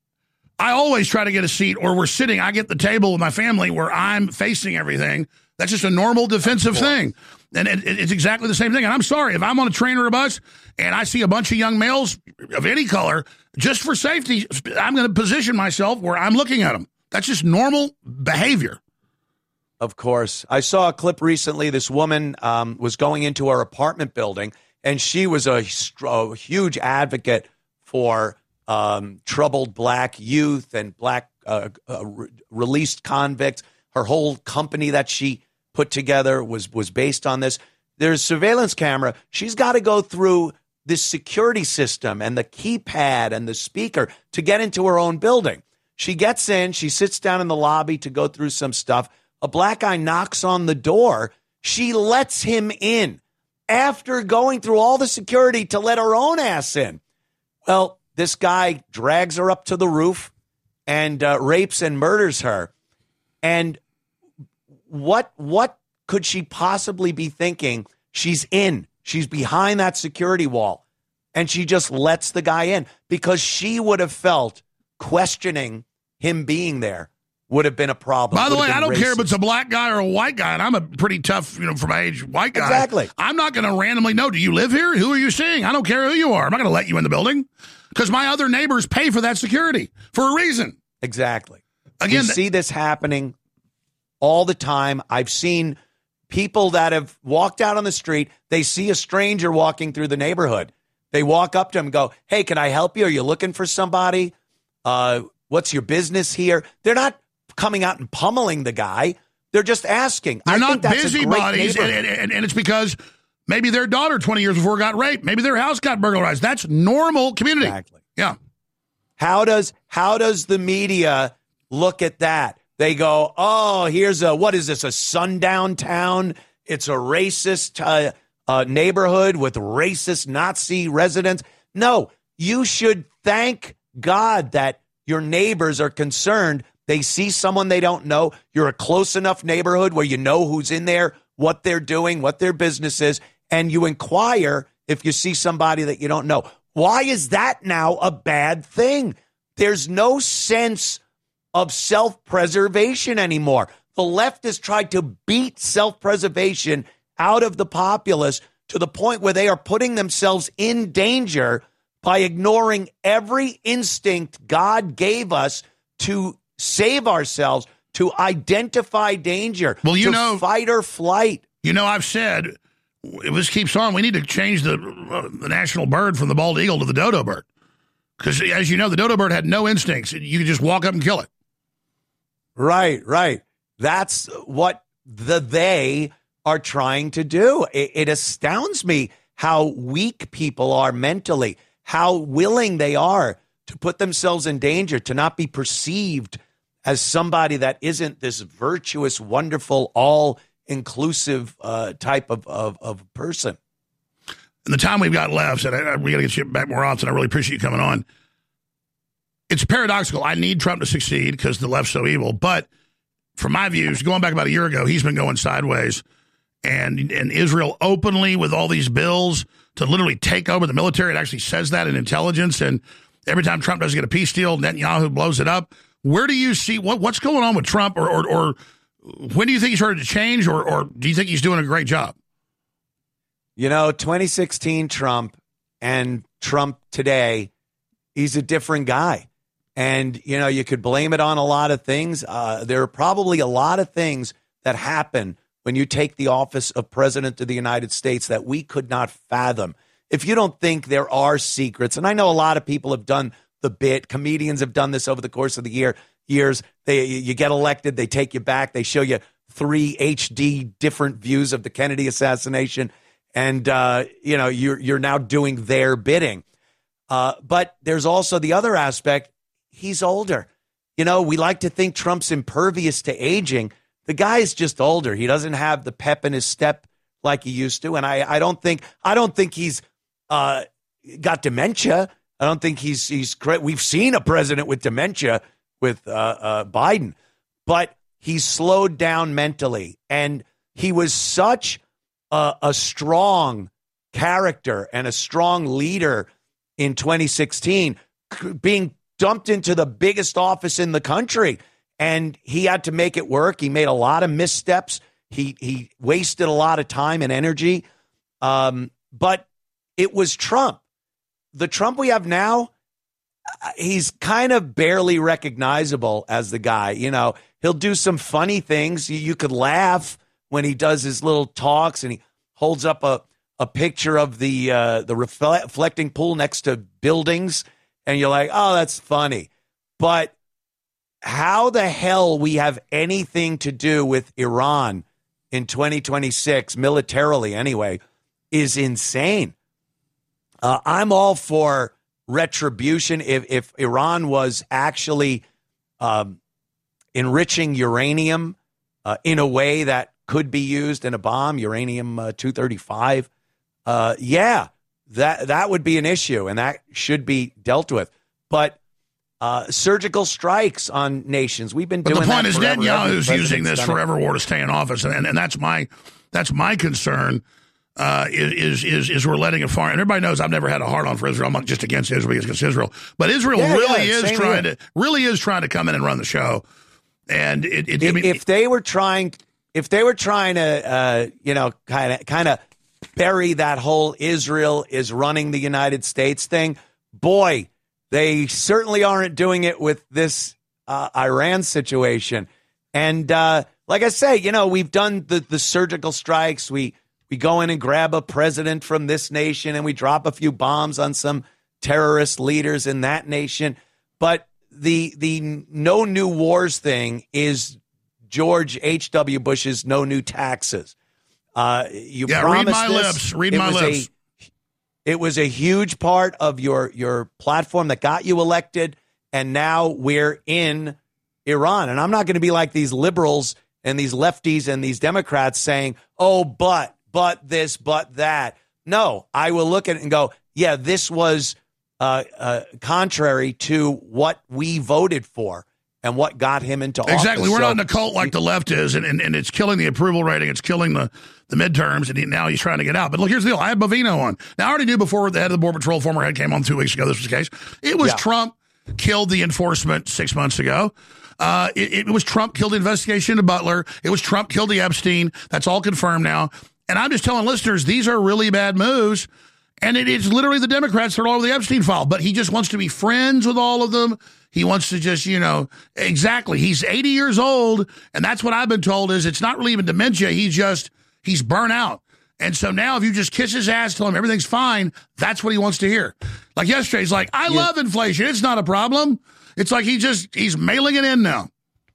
I always try to get a seat, or we're sitting. I get the table with my family where I'm facing everything. That's just a normal defensive thing, and it, it's exactly the same thing. And I'm sorry if I'm on a train or a bus and I see a bunch of young males of any color, just for safety, I'm going to position myself where I'm looking at them. That's just normal behavior. Of course. I saw a clip recently. This woman um, was going into her apartment building, and she was a, a huge advocate for um, troubled black youth and black uh, uh, re- released convicts. Her whole company that she put together was, was based on this. There's surveillance camera. She's got to go through this security system and the keypad and the speaker to get into her own building. She gets in. She sits down in the lobby to go through some stuff. A black guy knocks on the door. She lets him in after going through all the security to let her own ass in. Well, this guy drags her up to the roof and uh, rapes and murders her. And what what could she possibly be thinking? She's in. She's behind that security wall. And she just lets the guy in because she would have felt questioning him being there would have been a problem. By the Would way, have I been don't care if racist. it's a black guy or a white guy, and I'm a pretty tough, you know, for my age, white guy. Exactly. I'm not going to randomly know, do you live here? Who are you seeing? I don't care who you are. I'm not going to let you in the building because my other neighbors pay for that security for a reason. Exactly. Again, you see this happening all the time. I've seen people that have walked out on the street. They see a stranger walking through the neighborhood. They walk up to him and go, hey, can I help you? Are you looking for somebody? Uh, what's your business here? They're not coming out and pummeling the guy. They're just asking. They're I not think that's a great busybodies, and, neighborhood. and, and it's because maybe their daughter twenty years before got raped. Maybe their house got burglarized. That's normal community. Exactly. Yeah. How does how does the media look at that? They go, oh, here's a, what is this, a sundown town? It's a racist uh, uh, neighborhood with racist Nazi residents. No, you should thank God that your neighbors are concerned They see someone they don't know. You're a close enough neighborhood where you know who's in there, what they're doing, what their business is, and you inquire if you see somebody that you don't know. Why is that now a bad thing? There's no sense of self-preservation anymore. The left has tried to beat self-preservation out of the populace to the point where they are putting themselves in danger by ignoring every instinct God gave us to save ourselves, to identify danger, well, you to know, fight or flight. You know, I've said, if this keeps on, we need to change the, uh, the national bird from the bald eagle to the dodo bird. Because, as you know, the dodo bird had no instincts. You could just walk up and kill it. Right, right. That's what the they are trying to do. It, it astounds me how weak people are mentally, how willing they are to put themselves in danger, to not be perceived as somebody that isn't this virtuous, wonderful, all-inclusive uh, type of, of, of person. In the time we've got left, and I, I, we got to get you back more often. I really appreciate you coming on. It's paradoxical. I need Trump to succeed because the left's so evil. But from my views, going back about a year ago, he's been going sideways. And, and Israel openly, with all these bills, to literally take over the military. It actually says that in intelligence. And every time Trump doesn't get a peace deal, Netanyahu blows it up. Where do you see what, what's going on with Trump, or, or, or when do you think he started to change, or, or do you think he's doing a great job? You know, twenty sixteen Trump and Trump today, he's a different guy. And, you know, you could blame it on a lot of things. Uh, there are probably a lot of things that happen when you take the office of President of the United States that we could not fathom. If you don't think there are secrets, and I know a lot of people have done the bit, comedians have done this over the course of the year, years, they you get elected, they take you back, they show you three H D different views of the Kennedy assassination, and, uh, you know, you're, you're now doing their bidding. Uh, but there's also the other aspect. He's older. You know, we like to think Trump's impervious to aging. The guy is just older. He doesn't have the pep in his step like he used to. And I, I don't think I don't think he's uh, got dementia. I don't think he's he's great. We've seen a president with dementia with uh, uh, Biden, but he's slowed down mentally. And he was such a, a strong character and a strong leader in twenty sixteen, being dumped into the biggest office in the country. And he had to make it work. He made a lot of missteps. He he wasted a lot of time and energy. Um, but it was Trump. The Trump we have now, he's kind of barely recognizable as the guy. You know, he'll do some funny things. You, you could laugh when he does his little talks and he holds up a, a picture of the uh, the refle- reflecting pool next to buildings. And you're like, oh, that's funny. But how the hell we have anything to do with Iran in twenty twenty-six, militarily anyway, is insane. Uh, I'm all for retribution. If, if Iran was actually um, enriching uranium uh, in a way that could be used in a bomb, uranium uh, two thirty-five, uh, yeah, that that would be an issue, and that should be dealt with. But uh, surgical strikes on nations, we've been but doing that the point forever. is Netanyahu's using this done forever war to stay in office, and, and, and that's my that's my concern. Uh, is is is we're letting a foreign. And everybody knows I've never had a hard on for Israel. I'm not just against Israel, against Israel. But Israel yeah, really yeah, is trying here. to really is trying to come in and run the show. And it, it, if, I mean, if they were trying, if they were trying to, uh, you know, kind of kind of bury that whole Israel is running the United States thing, boy, they certainly aren't doing it with this uh, Iran situation. And uh, like I say, you know, we've done the the surgical strikes. We. We go in and grab a president from this nation and we drop a few bombs on some terrorist leaders in that nation. But the the no new wars thing is George H W. Bush's no new taxes. Uh, you yeah, promised read my this. lips. Read it my lips. A, it was a huge part of your your platform that got you elected. And now we're in Iran. And I'm not going to be like these liberals and these lefties and these Democrats saying, oh, but. But this, but that. No, I will look at it and go, yeah, this was uh, uh, contrary to what we voted for. and what got him into office. Exactly. We're so, not in a cult like the left is, and, and, and it's killing the approval rating. It's killing the, the midterms, and he, now he's trying to get out. But look, here's the deal. I had Bovino on. Now, I already knew before the head of the Border Patrol, former head, came on two weeks ago. This was the case. It was Yeah. Trump killed the enforcement six months ago. Uh, it, it was Trump killed the investigation into Butler. It was Trump killed the Epstein. That's all confirmed now. And I'm just telling listeners, these are really bad moves. And it is literally the Democrats that are all over the Epstein file. But he just wants to be friends with all of them. He wants to just, you know, exactly. He's eighty years old. And that's what I've been told is it's not really even dementia. He's just, he's burnt out. And so now if you just kiss his ass, tell him everything's fine, that's what he wants to hear. Like yesterday, he's like, I Yeah. love inflation. It's not a problem. It's like he just, he's mailing it in now.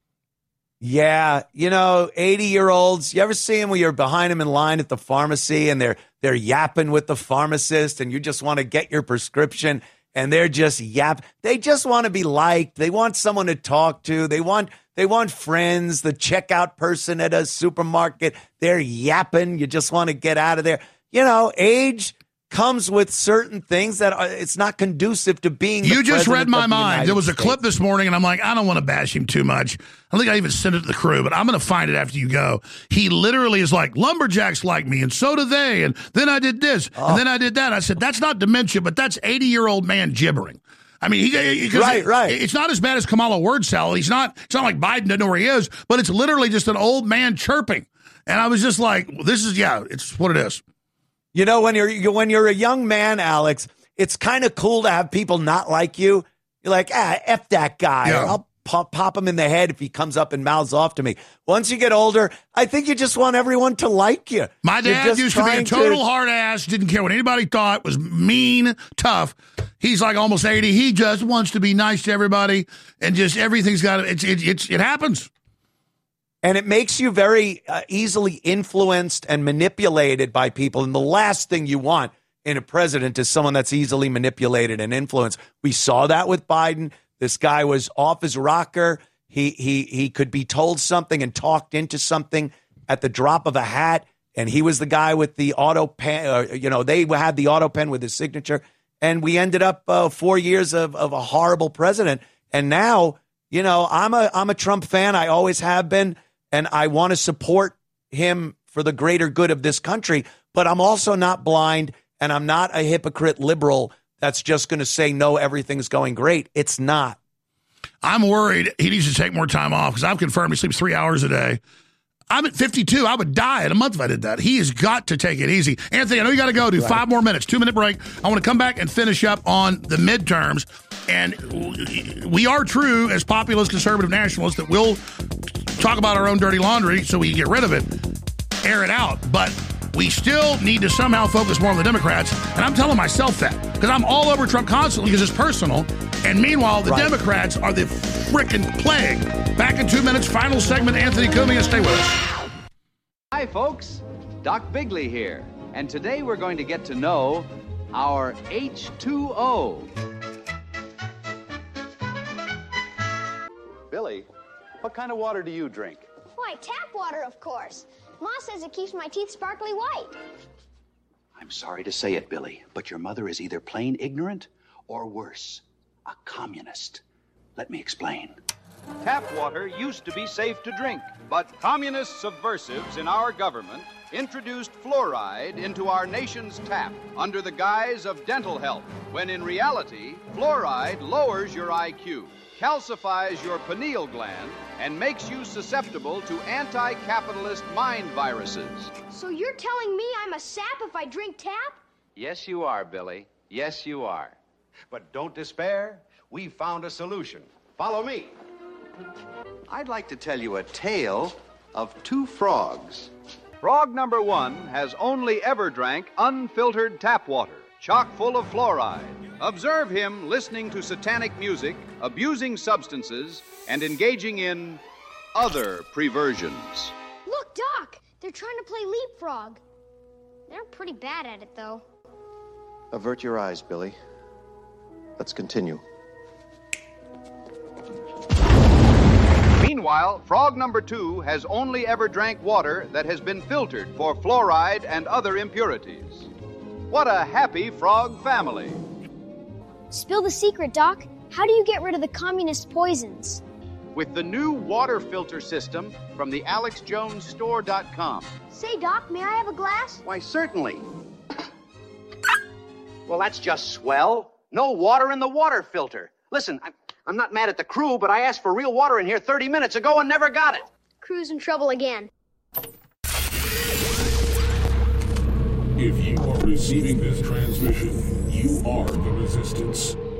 Yeah, you know, eighty-year-olds, you ever see them when you're behind them in line at the pharmacy and they're they're yapping with the pharmacist and you just want to get your prescription and they're just yap. They just want to be liked. They want someone to talk to. They want they want friends, the checkout person at a supermarket. They're yapping. You just want to get out of there. You know, age comes with certain things that are, it's not conducive to being the You just president read my of the mind. United There was a States. clip this morning, and I'm like, I don't want to bash him too much. I don't think I even sent it to the crew, but I'm going to find it after you go. He literally is like, lumberjacks like me, and so do they, and then I did this, Oh. and then I did that. I said, that's not dementia, but that's eighty-year-old man gibbering. I mean, he, he 'cause Right, it- right. It's not as bad as Kamala word salad. He's not. It's not like Biden doesn't know where he is, but it's literally just an old man chirping. And I was just like, this is yeah, it's what it is. You know, when you're you- when you're a young man, Alex, it's kind of cool to have people not like you. You're like, ah, F that guy. Yeah. Or I'll pop, pop him in the head if he comes up and mouths off to me. Once you get older, I think you just want everyone to like you. My You're dad just used to be a trying total hard ass, didn't care what anybody thought, was mean, tough. He's like almost eighty. He just wants to be nice to everybody, and just everything's got it's it, it's it happens. And it makes you very uh, easily influenced and manipulated by people. And the last thing you want in a president is someone that's easily manipulated and influenced. We saw that with Biden. This guy was off his rocker. He he he could be told something and talked into something at the drop of a hat. And he was the guy with the auto pen. Uh, you know, they had the auto pen with his signature. And we ended up uh, four years of, of a horrible president. And now, you know, I'm a I'm a Trump fan. I always have been. And I want to support him for the greater good of this country. But I'm also not blind, and I'm not a hypocrite liberal that's just going to say, no, everything's going great. It's not. I'm worried he needs to take more time off because I've confirmed he sleeps three hours a day. I'm at fifty-two. I would die in a month if I did that. He has got to take it easy. Anthony, I know you got to go. Do right. five more minutes, two minute break. I want to come back and finish up on the midterms. And we are true as populist conservative nationalists that will talk about our own dirty laundry so we can get rid of it, air it out. But we still need to somehow focus more on the Democrats. And I'm telling myself that because I'm all over Trump constantly because it's personal. And meanwhile, the right. Democrats are the frickin' plague. Back in two minutes, final segment, Anthony Cumia. Stay with us. Hi, folks. Doc Bigley here. And today we're going to get to know our H two O. Billy, what kind of water do you drink? Why, tap water, of course. Ma says it keeps my teeth sparkly white. I'm sorry to say it, Billy, but your mother is either plain ignorant or worse, a communist. Let me explain. Tap water used to be safe to drink, but communist subversives in our government introduced fluoride into our nation's tap under the guise of dental health, when in reality, fluoride lowers your I Q, calcifies your pineal gland, and makes you susceptible to anti-capitalist mind viruses. So you're telling me I'm a sap if I drink tap? Yes, you are, Billy. Yes, you are. But don't despair. We found a solution. Follow me. I'd like to tell you a tale of two frogs. Frog number one has only ever drank unfiltered tap water, chock full of fluoride. Observe him listening to satanic music, abusing substances, and engaging in other perversions. Look, Doc, they're trying to play leapfrog. They're pretty bad at it, though. Avert your eyes, Billy. Let's continue. Meanwhile, frog number two has only ever drank water that has been filtered for fluoride and other impurities. What a happy frog family. Spill the secret, Doc. How do you get rid of the communist poisons? with the new water filter system from the alex jones store dot com. Say, Doc, may I have a glass? Why, certainly. Well, that's just swell. No water in the water filter. Listen, I'm, I'm not mad at the crew, but I asked for real water in here thirty minutes ago and never got it. Crew's in trouble again. If you are receiving this transmission, you are the resistance.